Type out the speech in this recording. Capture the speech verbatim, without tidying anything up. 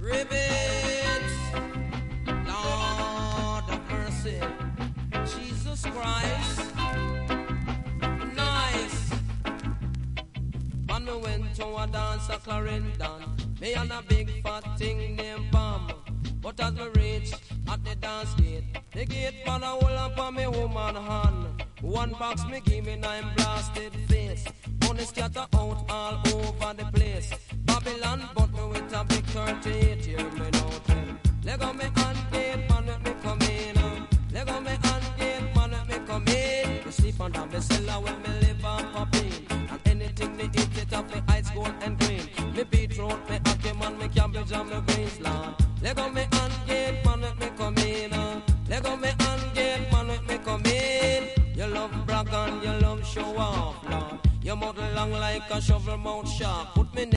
Ribbits, Lord of mercy, Jesus Christ, nice. And me went to a dance a Clarendon, me and a big fat thing named Pam. But as me reach at the dance gate, the gate man a hold up on me woman hand. One box me give me nine blasted face. Money scatter out all over the place. Babylon but me with a big thirty-eight. Hear me now tell. Lego me hand gate man let me come in. Lego me hand gate man let me come in. Me sleep under me cellar when me live and pop in. And anything me eat it up me ice gold and green. Me beetroot, me ackee man, me cabbage and me greens land. Lego me hand gate man let me come in. Lego me hand gate man let me come in. You love brag and you love show off, Lord. Your mouth long like a shovel mouth sharp. Put me